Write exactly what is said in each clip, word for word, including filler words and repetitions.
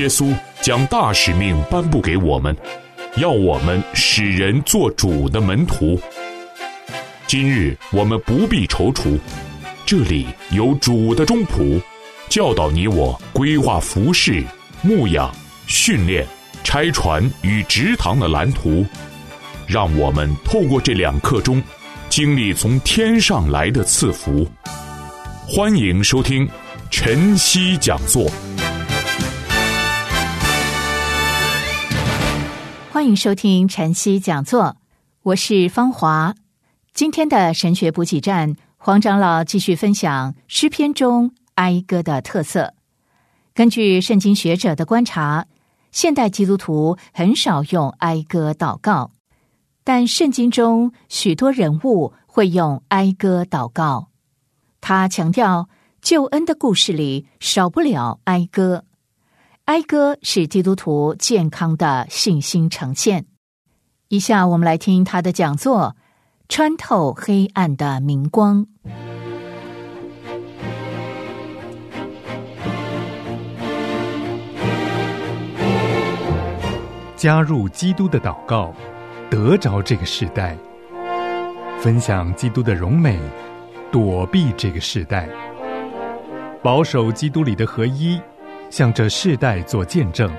稣将大使命颁布给我们，要我们使人做主的门徒。今日我们不必踌躇，这里有主的中仆，教导你我规划服事、牧养、训练、拆船与植堂的蓝图，让我们透过这两刻钟，经历从天上来的赐福。欢迎收听晨曦讲座。 欢迎收听晨曦讲座，我是芳华。今天的神学补给站，黄长老继续分享诗篇中哀歌的特色。根据圣经学者的观察，现代基督徒很少用哀歌祷告，但圣经中许多人物会用哀歌祷告。他强调，救恩的故事里少不了哀歌。哀歌是基督徒健康的信心呈现。以下我们来听他的讲座，穿透黑暗的明光。 加入基督的祷告，得着这个世代；分享基督的荣美，躲避这个世代；保守基督里的合一，向这世代做见证。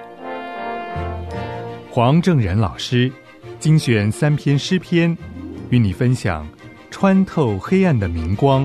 黄正仁老师精选三篇诗篇，与你分享穿透黑暗的明光。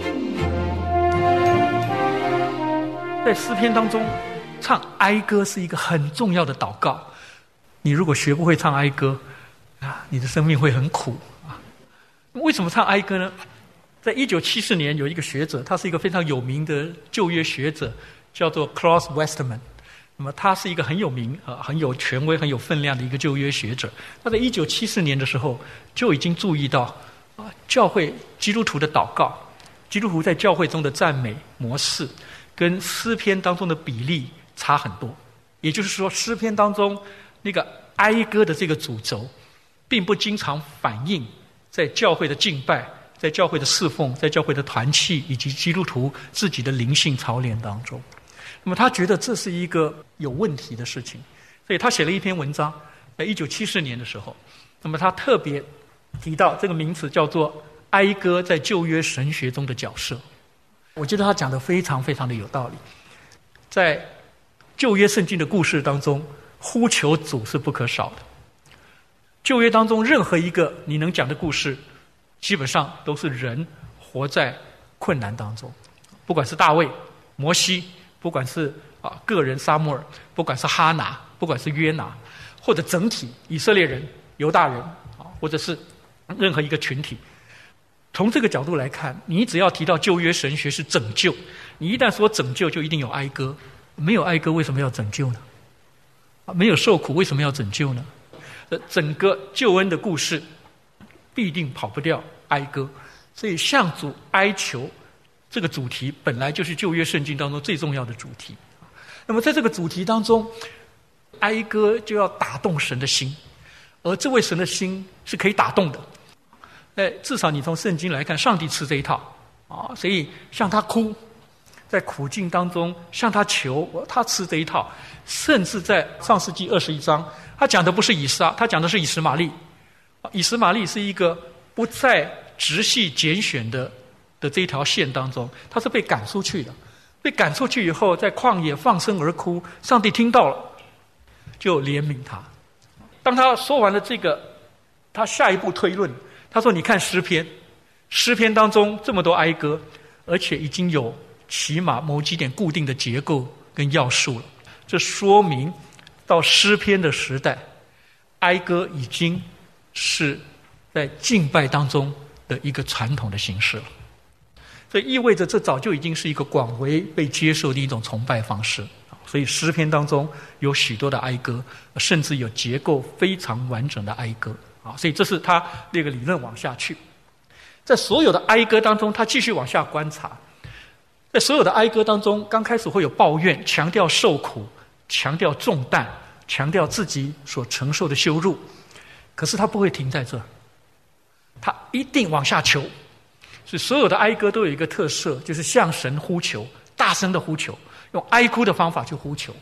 在诗篇当中，唱哀歌是一个很重要的祷告。你如果学不会唱哀歌啊，你的生命会很苦啊。为什么唱哀歌呢？在一九七四年，有一个学者，他是一个非常有名的旧约学者，叫做 Klaus Westermann。那么他是一个很有名、呃、很有权威、很有分量的一个旧约学者。他在一九七四年的时候就已经注意到，啊、呃，教会基督徒的祷告，基督徒在教会中的赞美模式，跟诗篇当中的比例差很多。也就是说，诗篇当中那个哀歌的这个主轴，并不经常反映在教会的敬拜、在教会的侍奉、在教会的团契以及基督徒自己的灵性操练当中。那么他觉得这是一个有问题的事情，所以他写了一篇文章，在一九七四年的时候，那么他特别提到这个名词叫做哀歌在旧约神学中的角色。我觉得他讲得非常非常的有道理。在旧约圣经的故事当中，呼求主是不可少的。旧约当中任何一个你能讲的故事，基本上都是人活在困难当中，不管是大卫、摩西，不管是啊个人撒母耳，不管是哈拿，不管是约拿，或者整体以色列人、犹大人啊，或者是任何一个群体。从这个角度来看，你只要提到旧约神学是拯救，你一旦说拯救，就一定有哀歌。没有哀歌，为什么要拯救呢？没有受苦，为什么要拯救呢？整个救恩的故事必定跑不掉哀歌。所以向主哀求这个主题本来就是旧约圣经当中最重要的主题。那么在这个主题当中，哀歌就要打动神的心，而这位神的心是可以打动的。哎，至少你从圣经来看，上帝吃这一套啊，所以向他哭，在苦境当中向他求，他吃这一套。甚至在创世纪二十一章，他讲的不是以撒，他讲的是以实玛利。以实玛利是一个不在直系拣选的的这一条线当中，他是被赶出去的。被赶出去以后，在旷野放声而哭，上帝听到了，就怜悯他。当他说完了这个，他下一步推论，他说：“你看诗篇，诗篇当中这么多哀歌，而且已经有起码某几点固定的结构跟要素了。这说明到诗篇的时代，哀歌已经是在敬拜当中的一个传统的形式了。这意味着这早就已经是一个广为被接受的一种崇拜方式。所以诗篇当中有许多的哀歌，甚至有结构非常完整的哀歌。所以这是他那个理论往下去。在所有的哀歌当中，他继续往下观察。在所有的哀歌当中，刚开始会有抱怨，强调受苦，强调重担，强调自己所承受的羞辱。可是他不会停在这，他一定往下求。所以所有的哀歌都有一个特色，就是向神呼求，大声的呼求，用哀哭的方法去呼求。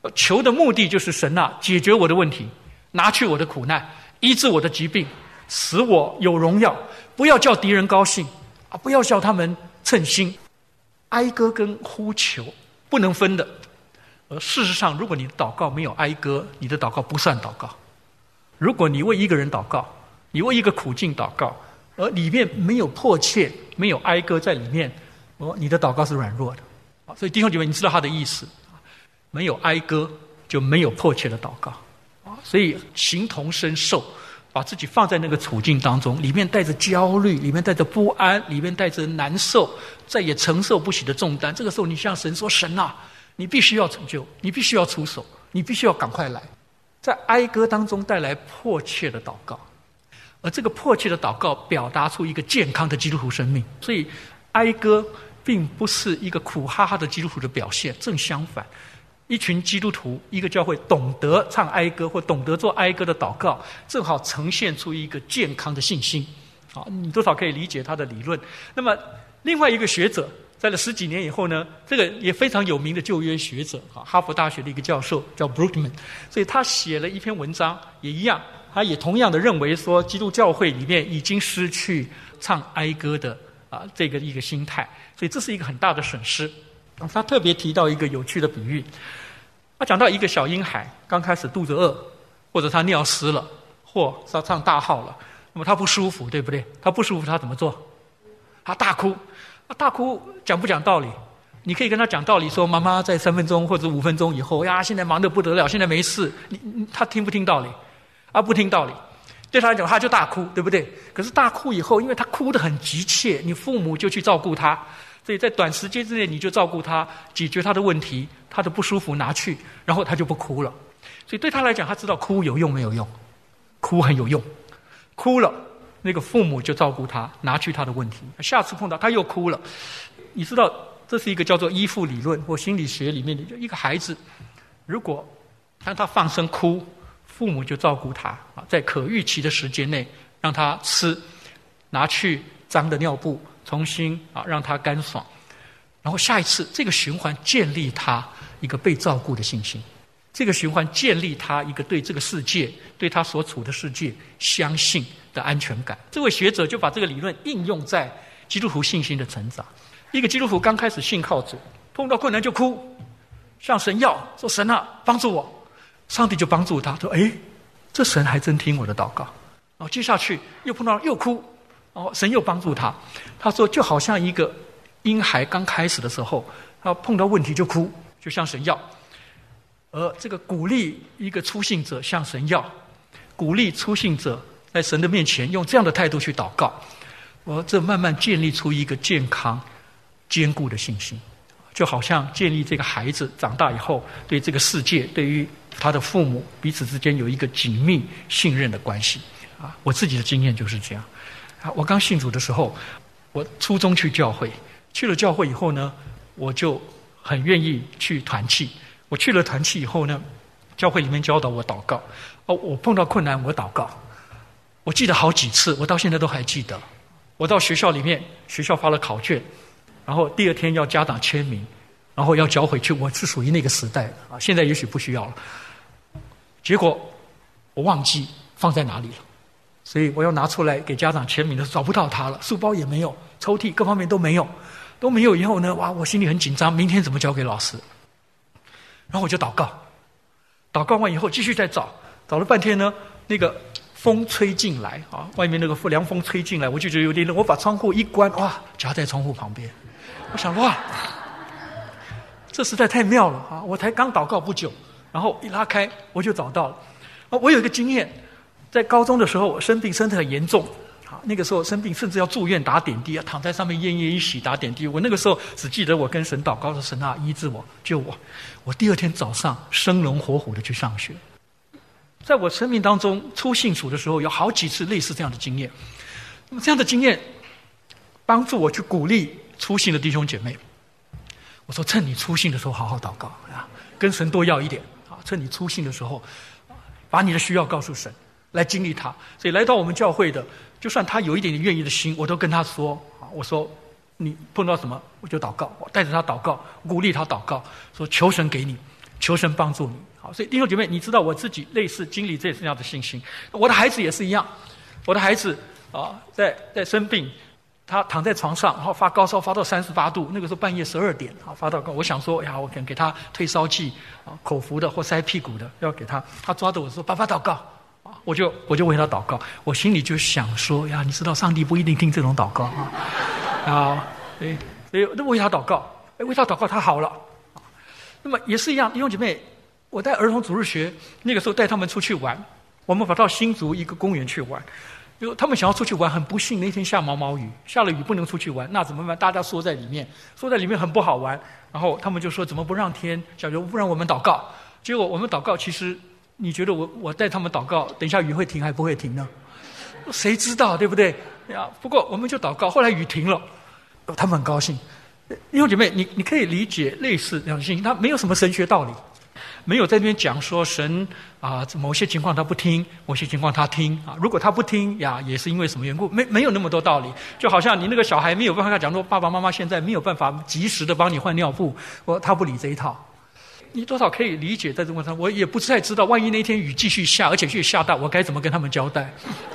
求的目的就是神啊，解决我的问题，拿去我的苦难，医治我的疾病，使我有荣耀，不要叫敌人高兴啊，不要叫他们称心。哀歌跟呼求不能分的。而事实上，如果你的祷告没有哀歌，你的祷告不算祷告。如果你为一个人祷告，你为一个苦境祷告，而里面没有迫切，没有哀歌在里面，哦，你的祷告是软弱的。所以弟兄姐妹，你知道他的意思，没有哀歌就没有迫切的祷告。所以形同身受，把自己放在那个处境当中，里面带着焦虑，里面带着不安，里面带着难受，再也承受不起的重担。这个时候你向神说，神啊，你必须要成就，你必须要出手，你必须要赶快来。在哀歌当中带来迫切的祷告，而这个迫切的祷告表达出一个健康的基督徒生命。所以哀歌并不是一个苦哈哈的基督徒的表现，正相反，一群基督徒，一个教会懂得唱哀歌或懂得做哀歌的祷告，正好呈现出一个健康的信心。好，你多少可以理解他的理论。那么另外一个学者在了十几年以后呢，这个也非常有名的旧约学者，哈佛大学的一个教授叫 Brookman， 所以他写了一篇文章，也一样，他也同样的认为说，基督教会里面已经失去唱哀歌的啊这个一个心态，所以这是一个很大的损失。他特别提到一个有趣的比喻，他讲到一个小婴孩刚开始肚子饿，或者他尿湿了，或他上大号了，那么他不舒服，对不对？他不舒服，他怎么做？他大哭。大哭讲不讲道理？你可以跟他讲道理说，妈妈在三分钟或者五分钟以后呀，现在忙得不得了，现在没事。你你他听不听道理？啊，不听道理。对他来讲，他就大哭，对不对？可是大哭以后，因为他哭得很急切，你父母就去照顾他，所以在短时间之内你就照顾他，解决他的问题，他的不舒服拿去，然后他就不哭了。所以对他来讲，他知道哭有用没有用？哭很有用，哭了。那个父母就照顾他，拿去他的问题。下次碰到他又哭了，你知道这是一个叫做依附理论或心理学里面的，就一个孩子，如果当他放声哭，父母就照顾他啊，在可预期的时间内让他吃，拿去脏的尿布重新啊让他干爽，然后下一次这个循环建立他一个被照顾的信心。这个循环建立他一个对这个世界，对他所处的世界相信的安全感。这位学者就把这个理论应用在基督徒信心的成长。一个基督徒刚开始信靠主，碰到困难就哭，向神要说，神啊，帮助我。上帝就帮助他，说，哎，这神还真听我的祷告。然后接下去又碰到又哭，然后神又帮助他。他说就好像一个婴孩刚开始的时候，他碰到问题就哭，就向神要。而这个鼓励一个初信者向神要，鼓励初信者在神的面前用这样的态度去祷告，而这慢慢建立出一个健康坚固的信心，就好像建立这个孩子长大以后对这个世界，对于他的父母彼此之间有一个紧密信任的关系啊。我自己的经验就是这样啊。我刚信主的时候，我初中去教会，去了教会以后呢，我就很愿意去团契。我去了团契以后呢，教会里面教导我祷告。哦，我碰到困难我祷告，我记得好几次，我到现在都还记得。我到学校里面，学校发了考卷，然后第二天要家长签名，然后要交回去。我是属于那个时代的啊，现在也许不需要了。结果我忘记放在哪里了，所以我要拿出来给家长签名的时候找不到它了，书包也没有，抽屉各方面都没有，都没有以后呢，哇，我心里很紧张，明天怎么交给老师？然后我就祷告，祷告完以后继续再找，找了半天呢，那个风吹进来啊，外面那个凉风吹进来，我就觉得有点冷，我把窗户一关，哇，夹在窗户旁边。我想，哇，这实在太妙了啊！我才刚祷告不久，然后一拉开我就找到了。啊，我有一个经验，在高中的时候我生病，身体很严重。啊，那个时候生病甚至要住院打点滴啊，躺在上面奄奄一息打点滴。我那个时候只记得我跟神祷告说，神啊，医治我，救我。我第二天早上生龙活虎的去上学。在我生命当中初信主的时候，有好几次类似这样的经验。那么这样的经验帮助我去鼓励初信的弟兄姐妹。我说，趁你初信的时候好好祷告啊，跟神多要一点啊，趁你初信的时候，把你的需要告诉神，来经历他。所以来到我们教会的，就算他有一点点愿意的心，我都跟他说啊，我说你碰到什么我就祷告，我带着他祷告，鼓励他祷告，说求神给你， 求神帮助你。好，所以弟兄姐妹，你知道我自己类似经历这样的信心，我的孩子也是一样。我的孩子啊，在在生病，他躺在床上，然后发高烧，发到三十八度，那个时候半夜十二点啊，发到高，我想说，哎呀，我可能给他退烧剂啊，口服的或塞屁股的，要给他。他抓着我说：“爸爸祷告啊！”我就我就为他祷告，我心里就想说：“呀，你知道上帝不一定听这种祷告啊。”啊，所以所以为他祷告，哎，为他祷告，他好了。那么也是一样，弟兄姐妹，我带儿童主日学那个时候带他们出去玩，我们跑到新竹一个公园去玩。就他们想要出去玩，很不幸那天下毛毛雨，下了雨不能出去玩，那怎么办？大家缩在里面，缩在里面很不好玩。然后他们就说：“怎么不让天？小刘，不然我们祷告。”结果我们祷告，其实你觉得我我带他们祷告，等一下雨会停还不会停呢？谁知道，对不对？呀，不过我们就祷告，后来雨停了，他们很高兴。弟兄姐妹，你你可以理解类似这样的信息，它没有什么神学道理。没有在那边讲说神啊，某些情况他不听，某些情况他听啊。如果他不听呀，也是因为什么缘故？没没有那么多道理。就好像你那个小孩没有办法讲说，爸爸妈妈现在没有办法及时的帮你换尿布，我他不理这一套。你多少可以理解在这个问题上，我也不太知道，万一那天雨继续下，而且继续下大，我该怎么跟他们交代？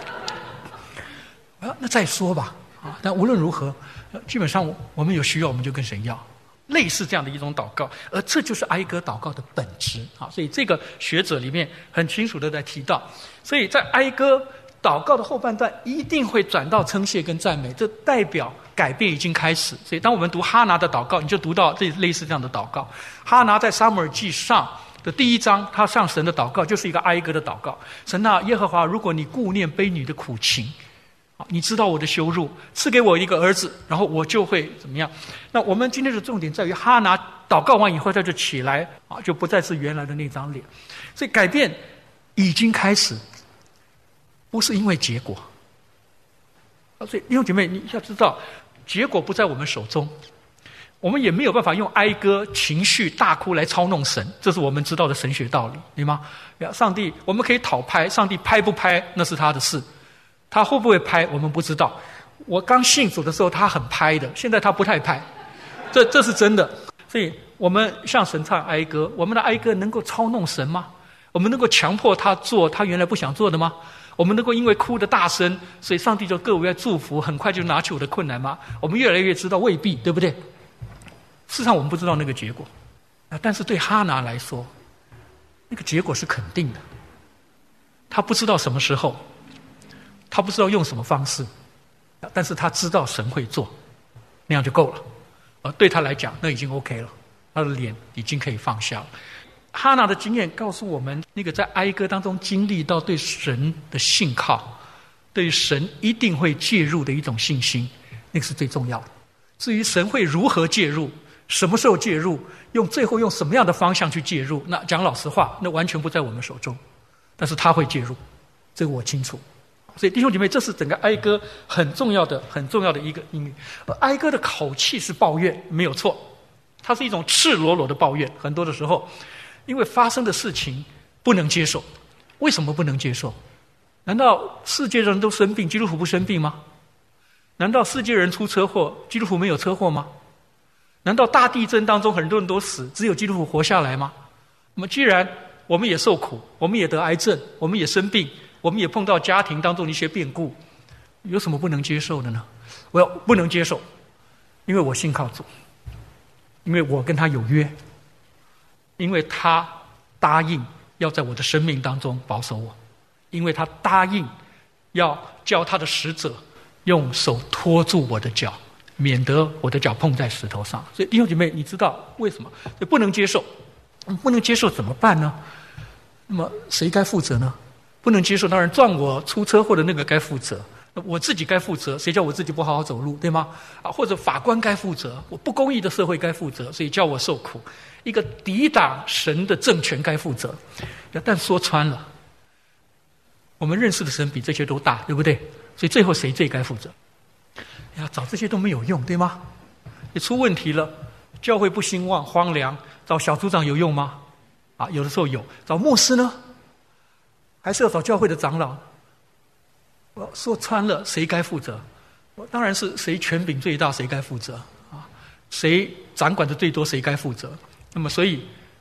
啊，那再说吧啊。但无论如何，基本上我们有需要，我们就跟神要。类似这样的一种祷告，而这就是哀歌祷告的本质啊！所以这个学者里面很清楚的在提到，所以在哀歌祷告的后半段一定会转到称谢跟赞美，这代表改变已经开始。所以当我们读哈拿的祷告，你就读到这类似这样的祷告。哈拿在撒母耳记上的第一章，他向神的祷告就是一个哀歌的祷告。神啊，耶和华，如果你顾念卑女的苦情，你知道我的羞辱，赐给我一个儿子，然后我就会怎么样？那我们今天的重点在于哈拿祷告完以后，他就起来啊，就不再是原来的那张脸。所以改变已经开始，不是因为结果。所以弟兄姐妹，你要知道，结果不在我们手中，我们也没有办法用哀歌、情绪大哭来操弄神，这是我们知道的神学道理，对吗？上帝，我们可以讨拍，上帝拍不拍那是他的事。他会不会拍我们不知道。我刚信主的时候他很拍的，现在他不太拍，这这是真的。所以我们向神唱哀歌，我们的哀歌能够操弄神吗？我们能够强迫他做他原来不想做的吗？我们能够因为哭的大声，所以上帝就各位祝福，很快就拿起我的困难吗？我们越来越知道未必，对不对？事实上我们不知道那个结果，但是对哈拿来说，那个结果是肯定的。他不知道什么时候，他不知道用什么方式，但是他知道神会做，那样就够了。而对他来讲，那已经 OK 了，他的脸已经可以放下了。哈拿的经验告诉我们，那个在哀歌当中经历到对神的信靠，对神一定会介入的一种信心，那个是最重要的。至于神会如何介入，什么时候介入，用最后用什么样的方向去介入，那讲老实话，那完全不在我们手中，但是他会介入，这个我清楚。所以弟兄姐妹，这是整个哀歌很重要的、很重要的一个音律。而哀歌的口气是抱怨，没有错，它是一种赤裸裸的抱怨。很多的时候，因为发生的事情不能接受。为什么不能接受？难道世界人都生病，基督徒不生病吗？难道世界人出车祸，基督徒没有车祸吗？难道大地震当中很多人都死，只有基督徒活下来吗？那么既然我们也受苦，我们也得癌症，我们也生病，我们也碰到家庭当中的一些变故，有什么不能接受的呢？我要不能接受，因为我信靠主，因为我跟他有约，因为他答应要在我的生命当中保守我，因为他答应要叫他的使者用手托住我的脚，免得我的脚碰在石头上。所以弟兄姐妹，你知道为什么？所以不能接受，不能接受怎么办呢？那么谁该负责呢？不能接受，当然撞我出车祸的那个该负责，我自己该负责，谁叫我自己不好好走路，对吗？啊，或者法官该负责，我不公义的社会该负责，所以叫我受苦。一个抵挡神的政权该负责。但说穿了，我们认识的神比这些都大，对不对？所以最后谁最该负责？呀，找这些都没有用，对吗？你出问题了，教会不兴旺荒凉，找小组长有用吗？啊，有的时候有。找牧师呢？还是要找教会的长老？我说穿了，谁该负责？当然是谁权柄最大，谁该负责啊？谁掌管的最多，谁该负责？那么，所以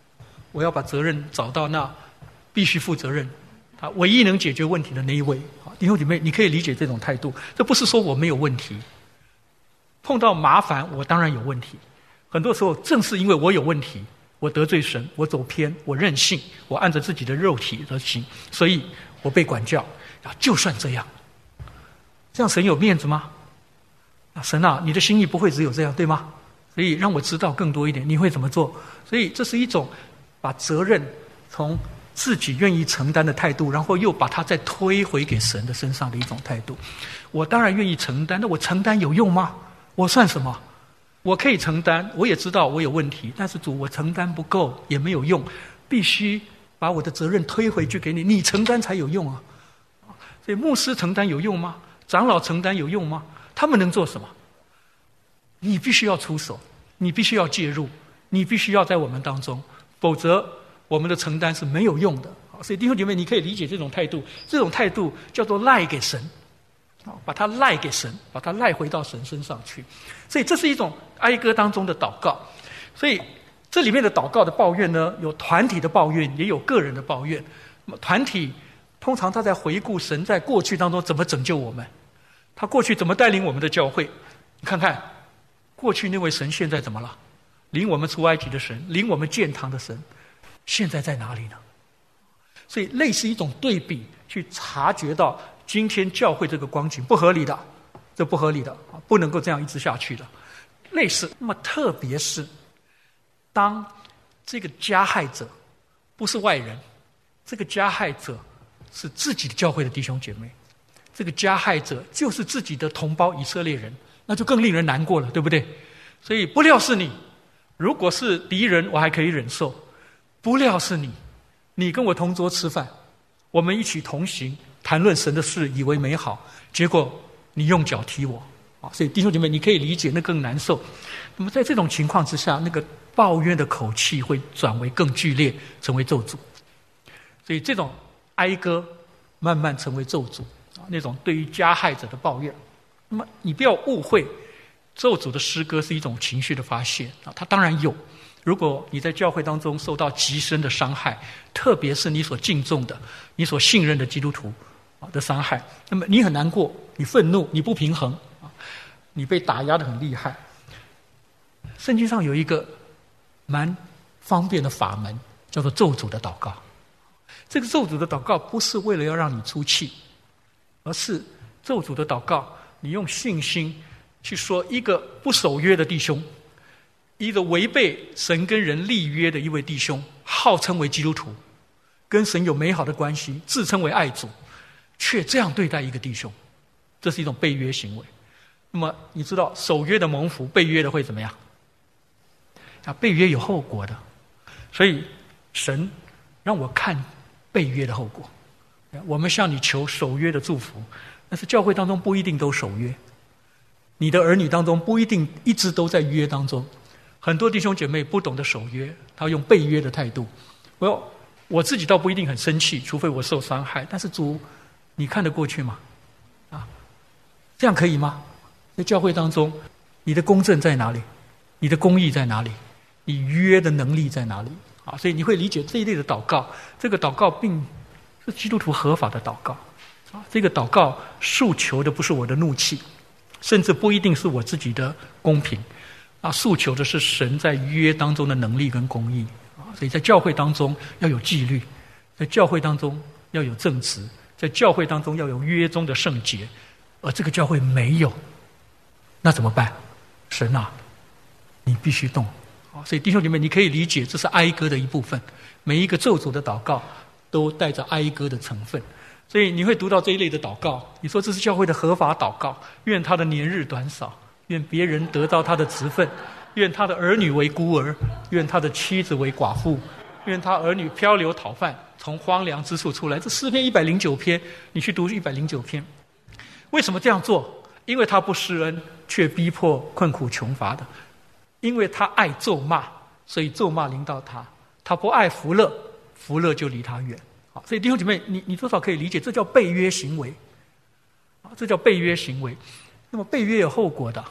我要把责任找到那必须负责任、他唯一能解决问题的那一位。弟兄姐妹，你可以理解这种态度。这不是说我没有问题，碰到麻烦我当然有问题。很多时候正是因为我有问题，我得罪神，我走偏，我任性，我按着自己的肉体而行，所以我被管教。就算这样，这样神有面子吗？神啊，你的心意不会只有这样，对吗？所以让我知道更多一点，你会怎么做？所以这是一种把责任从自己愿意承担的态度，然后又把它再推回给神的身上的一种态度。我当然愿意承担，那我承担有用吗？我算什么？我可以承担，我也知道我有问题，但是主，我承担不够也没有用，必须把我的责任推回去给你，你承担才有用啊。所以牧师承担有用吗？长老承担有用吗？他们能做什么？你必须要出手，你必须要介入，你必须要在我们当中，否则我们的承担是没有用的。所以弟兄姐妹，你可以理解这种态度，这种态度叫做赖给神，把它赖给神，把它赖回到神身上去。所以这是一种哀歌当中的祷告。所以这里面的祷告的抱怨呢，有团体的抱怨，也有个人的抱怨。那么团体通常他在回顾神在过去当中怎么拯救我们，他过去怎么带领我们的教会。你看看过去那位神现在怎么了？领我们出埃及的神，领我们建堂的神，现在在哪里呢？所以类似一种对比，去察觉到今天教会这个光景不合理的，这不合理的，不能够这样一直下去的。类似，那么特别是当这个加害者不是外人，这个加害者是自己的教会的弟兄姐妹，这个加害者就是自己的同胞以色列人，那就更令人难过了，对不对？所以不料是你，如果是敌人我还可以忍受，不料是你，你跟我同桌吃饭，我们一起同行谈论神的事，以为美好，结果你用脚踢我啊！所以弟兄姐妹，你可以理解那更难受。那么在这种情况之下，那个抱怨的口气会转为更剧烈，成为咒诅。所以这种哀歌慢慢成为咒诅啊，那种对于加害者的抱怨。那么你不要误会，咒诅的诗歌是一种情绪的发泄啊，它当然有。如果你在教会当中受到极深的伤害，特别是你所敬重的、你所信任的基督徒的伤害，那么你很难过，你愤怒，你不平衡啊，你被打压得很厉害。圣经上有一个蛮方便的法门，叫做咒诅的祷告。这个咒诅的祷告不是为了要让你出气，而是咒诅的祷告，你用信心去说一个不守约的弟兄，一个违背神跟人立约的一位弟兄，号称为基督徒，跟神有美好的关系，自称为爱主，却这样对待一个弟兄，这是一种背约行为。那么你知道守约的蒙福，背约的会怎么样？啊，背约有后果的，所以神让我看背约的后果。我们向你求守约的祝福，但是教会当中不一定都守约，你的儿女当中不一定一直都在约当中。很多弟兄姐妹不懂得守约，他用背约的态度。我我自己倒不一定很生气，除非我受伤害。但是主，你看得过去吗？啊，这样可以吗？在教会当中，你的公正在哪里？你的公义在哪里？你约的能力在哪里？啊，所以你会理解这一类的祷告。这个祷告并是基督徒合法的祷告。啊，这个祷告诉求的不是我的怒气，甚至不一定是我自己的公平。啊，诉求的是神在约当中的能力跟公义啊，所以在教会当中要有纪律，在教会当中要有正直，在教会当中要有约中的圣洁，而这个教会没有，那怎么办？神啊，你必须动啊！所以弟兄姐妹，你可以理解，这是哀歌的一部分，每一个咒诅的祷告都带着哀歌的成分，所以你会读到这一类的祷告，你说这是教会的合法祷告，愿他的年日短少。愿别人得到他的职分，愿他的儿女为孤儿，愿他的妻子为寡妇，愿他儿女漂流讨饭，从荒凉之处出来。这诗篇一百零九篇，你去读一百零九篇。为什么这样做？因为他不施恩，却逼迫困苦穷乏的；因为他爱咒骂，所以咒骂临到他；他不爱福乐，福乐就离他远。好，所以弟兄姐妹，你你多少可以理解，这叫背约行为。这叫背约行为。那么背约有后果的，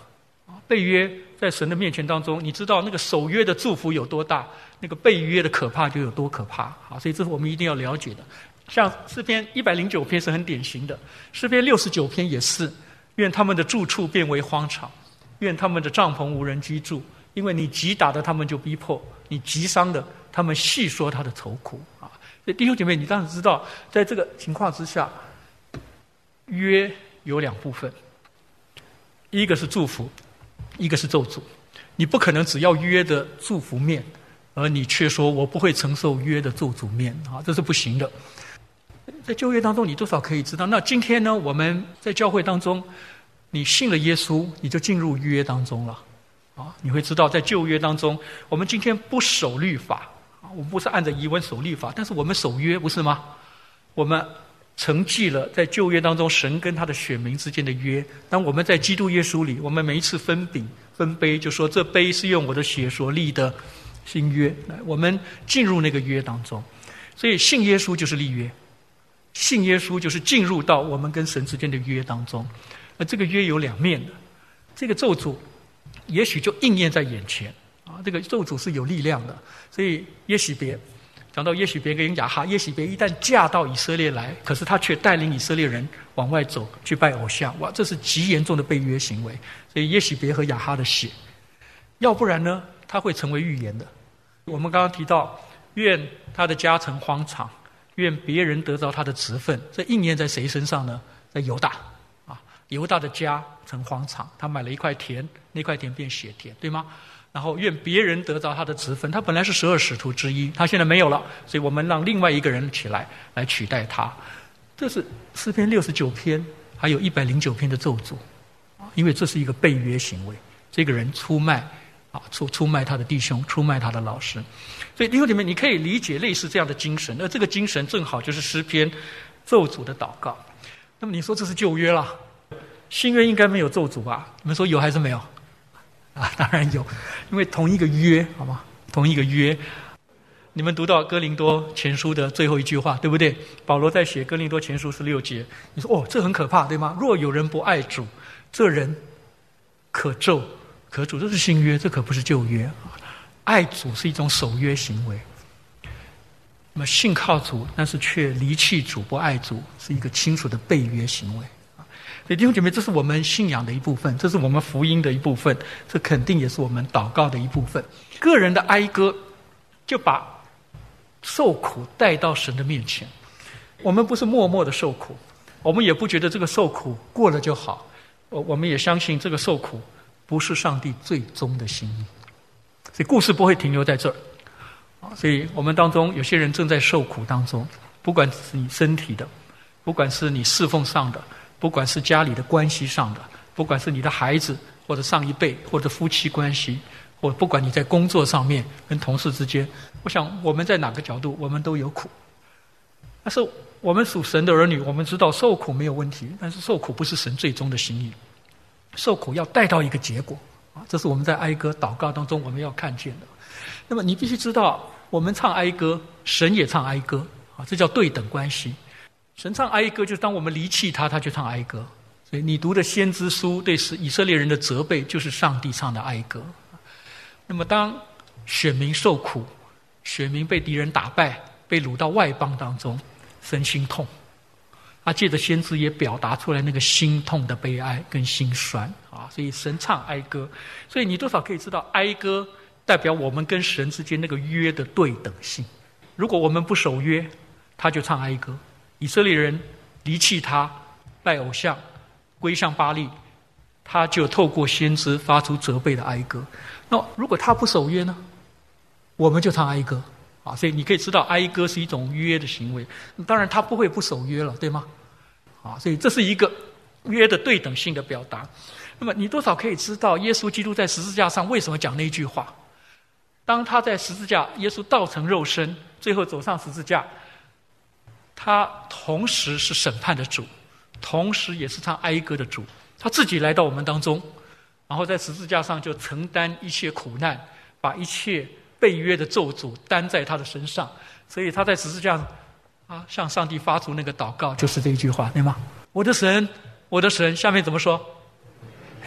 背约在神的面前当中，你知道那个守约的祝福有多大，那个背约的可怕就有多可怕。好，所以这是我们一定要了解的。像诗篇一百零九篇是很典型的，诗篇六十九篇也是，愿他们的住处变为荒场，愿他们的帐篷无人居住，因为你击打的他们就逼迫，你击伤的他们细说他的愁苦啊。所以弟兄姐妹，你当然知道，在这个情况之下，约有两部分，一个是祝福，一个是咒诅。你不可能只要约的祝福面，而你却说我不会承受约的咒诅面啊，这是不行的。在旧约当中，你多少可以知道。那今天呢，我们在教会当中，你信了耶稣，你就进入约当中了啊。你会知道，在旧约当中，我们今天不守律法啊，我们不是按照遗文守律法，但是我们守约，不是吗？我们承继了在旧约当中神跟他的选民之间的约。当我们在基督耶稣里，我们每一次分饼分杯，就说这杯是用我的血所立的新约，我们进入那个约当中。所以信耶稣就是立约，信耶稣就是进入到我们跟神之间的约当中。而这个约有两面的，这个咒诅也许就应验在眼前啊，这个咒诅是有力量的。所以耶洗别讲到耶洗别跟亚哈，耶洗别一旦嫁到以色列来，可是他却带领以色列人往外走去拜偶像，哇，这是极严重的背约行为。所以耶洗别和亚哈的血，要不然呢，他会成为预言的。我们刚刚提到，愿他的家成荒场，愿别人得着他的职分，这应验在谁身上呢？在犹大啊，犹大的家成荒场，他买了一块田，那块田变血田，对吗？然后愿别人得着他的职分，他本来是十二使徒之一，他现在没有了，所以我们让另外一个人起来来取代他。这是诗篇六十九篇还有一百零九篇的咒诅，因为这是一个背约行为，这个人出卖啊，出出卖他的弟兄，出卖他的老师。所以弟兄姐妹，你可以理解类似这样的精神，而这个精神正好就是诗篇咒诅的祷告。那么你说这是旧约啦，新约应该没有咒诅吧？你们说有还是没有？啊，当然有，因为同一个约，好吗？同一个约。你们读到哥林多前书的最后一句话，对不对？保罗在写哥林多前书十六节，你说哦，这很可怕，对吗？若有人不爱主，这人可咒可诅，这是新约，这可不是旧约。爱主是一种守约行为，那么信靠主，但是却离弃主，不爱主，是一个清楚的背约行为。所以弟兄姐妹，这是我们信仰的一部分，这是我们福音的一部分，这肯定也是我们祷告的一部分。个人的哀歌就把受苦带到神的面前，我们不是默默的受苦，我们也不觉得这个受苦过了就好，我们也相信这个受苦不是上帝最终的心意，所以故事不会停留在这儿。所以我们当中有些人正在受苦当中，不管是你身体的，不管是你侍奉上的，不管是家里的关系上的，不管是你的孩子或者上一辈或者夫妻关系，或不管你在工作上面跟同事之间，我想我们在哪个角度我们都有苦。但是我们属神的儿女，我们知道受苦没有问题，但是受苦不是神最终的心意，受苦要带到一个结果啊，这是我们在哀歌祷告当中我们要看见的。那么你必须知道，我们唱哀歌，神也唱哀歌啊，这叫对等关系。神唱哀歌，就是当我们离弃他，他就唱哀歌。所以你读的先知书对以色列人的责备，就是上帝唱的哀歌。那么当选民受苦，选民被敌人打败，被掳到外邦当中，神心痛，他借着先知也表达出来那个心痛的悲哀跟心酸啊。所以神唱哀歌，所以你多少可以知道，哀歌代表我们跟神之间那个约的对等性。如果我们不守约，他就唱哀歌。以色列人离弃他，拜偶像，归向巴力，他就透过先知发出责备的哀歌。那如果他不守约呢，我们就唱哀歌啊。所以你可以知道，哀歌是一种约的行为。当然他不会不守约了，对吗？啊，所以这是一个约的对等性的表达。那么你多少可以知道，耶稣基督在十字架上为什么讲那句话？当他在十字架，耶稣道成肉身，最后走上十字架，他同时是审判的主，同时也是唱哀歌的主。他自己来到我们当中，然后在十字架上就承担一切苦难，把一切背约的咒诅担在他的身上。所以他在十字架啊，向上帝发出那个祷告，就是这一句话，对吗？我的神，我的神，下面怎么说？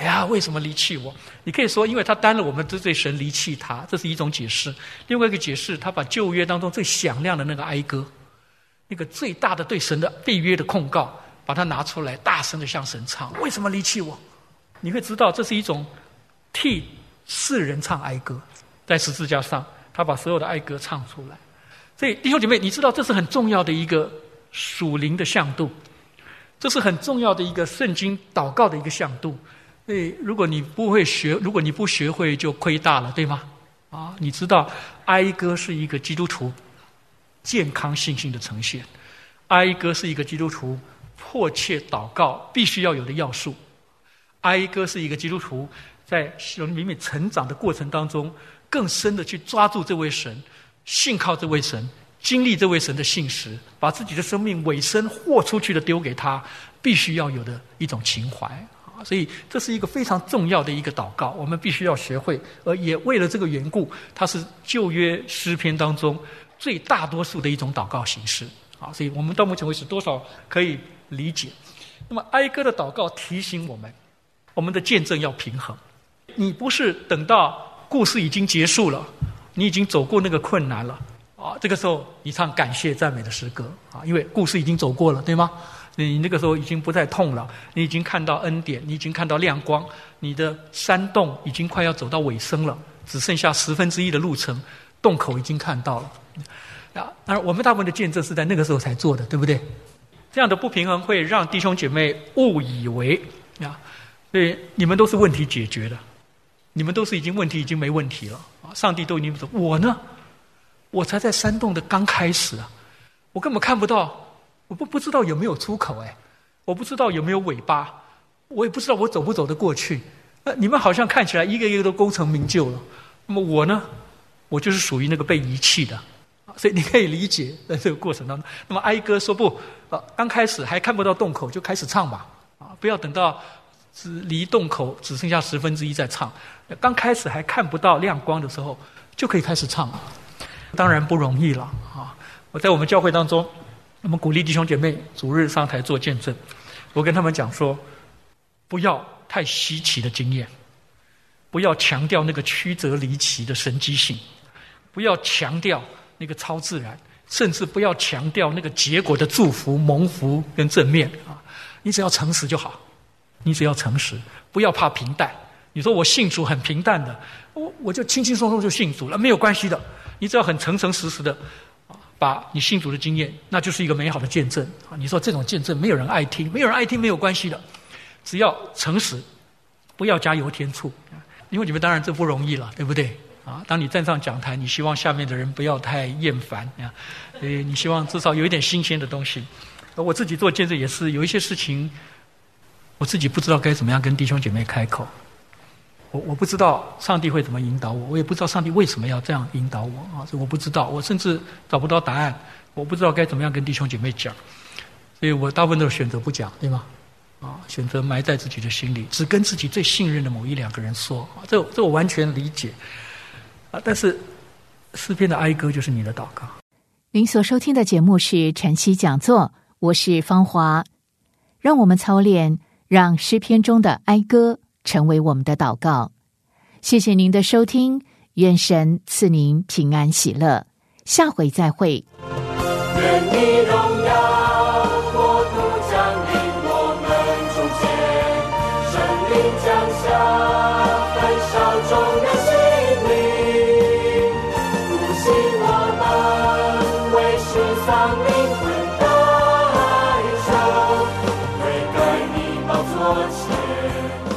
哎呀，为什么离弃我？你可以说，因为他担了我们之罪，神离弃他，这是一种解释。另外一个解释，他把旧约当中最响亮的那个哀歌，那个最大的对神的背约的控告，把它拿出来，大声的向神唱。为什么离弃我？你会知道，这是一种替世人唱哀歌，在十字架上，他把所有的哀歌唱出来。所以弟兄姐妹，你知道这是很重要的一个属灵的向度，这是很重要的一个圣经祷告的一个向度。所以如果你不会学，如果你不学会，就亏大了，对吗？啊，你知道哀歌是一个基督徒健康信心的呈现，哀歌是一个基督徒迫切祷告必须要有的要素，哀歌是一个基督徒在神里面成长的过程当中，更深的去抓住这位神，信靠这位神，经历这位神的信实，把自己的生命委身豁出去的丢给他，必须要有的一种情怀。所以这是一个非常重要的一个祷告，我们必须要学会，而也为了这个缘故，它是旧约诗篇当中最大多数的一种祷告形式。好，所以我们到目前为止多少可以理解。那么哀歌的祷告提醒我们，我们的见证要平衡。你不是等到故事已经结束了，你已经走过那个困难了啊，这个时候你唱感谢赞美的诗歌啊，因为故事已经走过了，对吗？你那个时候已经不再痛了，你已经看到恩典，你已经看到亮光，你的山洞已经快要走到尾声了，只剩下十分之一的路程，洞口已经看到了。啊，当然我们大部分的见证是在那个时候才做的，对不对？这样的不平衡会让弟兄姐妹误以为啊，对，你们都是问题解决的，你们都是已经问题已经没问题了啊，上帝都已经说，我呢，我才在山洞的刚开始啊，我根本看不到。我不不知道有没有出口，哎，我不知道有没有尾巴，我也不知道我走不走得过去。那你们好像看起来一个一个都功成名就了，那么我呢，我就是属于那个被遗弃的。所以你可以理解，在这个过程当中，那么哀歌说不，呃，刚开始还看不到洞口就开始唱吧，啊，不要等到只离洞口只剩下十分之一再唱，刚开始还看不到亮光的时候就可以开始唱了。当然不容易了啊！我在我们教会当中。我们鼓励弟兄姐妹主日上台做见证，我跟他们讲说，不要太稀奇的经验，不要强调那个曲折离奇的神迹性，不要强调那个超自然，甚至不要强调那个结果的祝福、蒙福跟正面啊！你只要诚实就好，你只要诚实，不要怕平淡。你说我信主很平淡的，我我就轻轻松松就信主了，没有关系的。你只要很诚诚实实的。把你信主的经验，那就是一个美好的见证啊！你说这种见证没有人爱听，没有人爱听没有关系的，只要诚实，不要加油添醋。因为你们当然这不容易了，对不对啊？当你站上讲台，你希望下面的人不要太厌烦啊，所以你希望至少有一点新鲜的东西。而我自己做见证也是有一些事情，我自己不知道该怎么样跟弟兄姐妹开口。我我不知道上帝会怎么引导我，我也不知道上帝为什么要这样引导我啊！所以我不知道，我甚至找不到答案，我不知道该怎么样跟弟兄姐妹讲，所以我大部分都选择不讲，对吗？啊，选择埋在自己的心里，只跟自己最信任的某一两个人说啊，这这我完全理解啊。但是诗篇的哀歌就是你的祷告。 您所收听的节目是晨曦讲座，我是芳华，让我们操练，让诗篇中的哀歌成为我们的祷告。谢谢您的收听，愿神赐您平安喜乐，下回再会。 愿你荣耀国度降临我们中间，生命降下焚烧中的心灵，复兴我们为世丧灵魂代求，悔改你宝座前